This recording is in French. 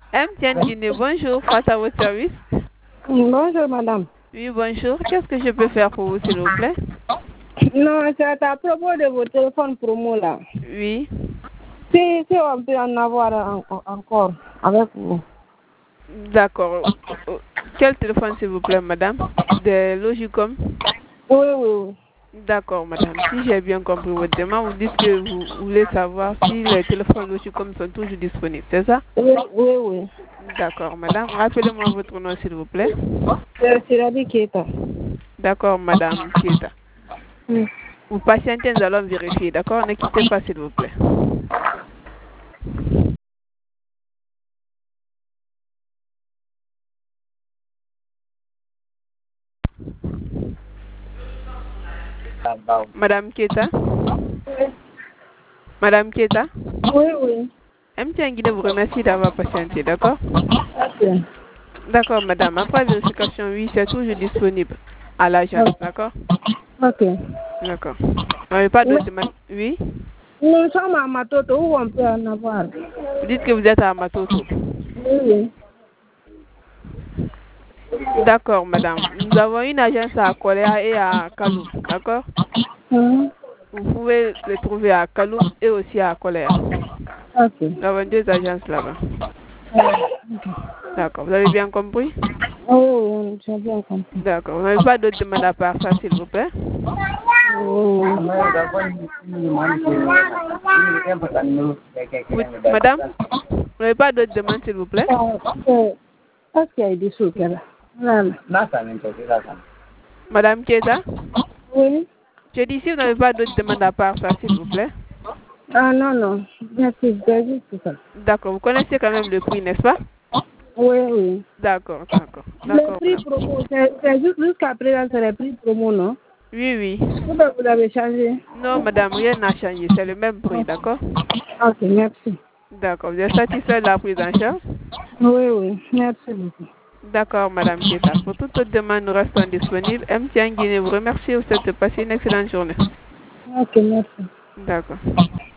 MTN Guinée, bonjour, face à votre service. Bonjour, madame. Oui, bonjour. Qu'est-ce que je peux faire pour vous, s'il vous plaît? Non, c'est à propos de vos téléphones promo là. Oui. Si on peut en avoir encore avec vous. D'accord. Quel téléphone, s'il vous plaît, madame? De Logicom? Oui. D'accord, madame. Si j'ai bien compris votre demande, vous dites que vous voulez savoir si les téléphones Logicom sont toujours disponibles, c'est ça? Oui. D'accord, madame. Rappelez-moi votre nom, s'il vous plaît. C'est Rabi Keita. D'accord, madame Kieta. Vous patientez, nous allons vérifier, d'accord? Ne quittez pas, s'il vous plaît. Madame Kieta? Madame Kieta? Oui. MTN Guinée vous remercie d'avoir patienté, d'accord? Ok. D'accord, madame. Après vérification, oui, c'est toujours disponible à l'agence, d'accord? Ok. D'accord. Vous n'avez pas d'autres demandes? Oui? Nous sommes à Matoto, où on peut en avoir? Vous dites que vous êtes à Matoto. Oui. D'accord, madame. Nous avons une agence à Korea et à Kaloum, d'accord? Vous pouvez le trouver à Kaloum et aussi à Korea. Ok. Nous avons deux agences là-bas. D'accord. Vous avez bien compris? Oui, j'ai bien compris. D'accord. Vous n'avez pas d'autres demandes à part ça, s'il vous plaît? Madame, vous n'avez pas d'autres demandes, s'il vous plaît? Est-ce qu'il y a des sous là? Madame Kieta? Oui. Je dis si vous n'avez pas d'autres demandes à part ça, s'il vous plaît. Ah non. Merci, c'est juste ça. D'accord. Vous connaissez quand même le prix, n'est-ce pas? Oui. D'accord. Le prix promo, c'est juste jusqu'à présent, c'est le prix promo, non? Oui. Vous l'avez changé? Non, madame, rien n'a changé. C'est le même prix, d'accord? Ok, merci. D'accord. Vous êtes satisfait de la prise en charge? Oui. Merci beaucoup. D'accord, madame Kieta. Pour toute autre demande, nous restons disponibles. MTN Guinée vous remercie. Vous souhaite de passer une excellente journée. Ok, merci. D'accord.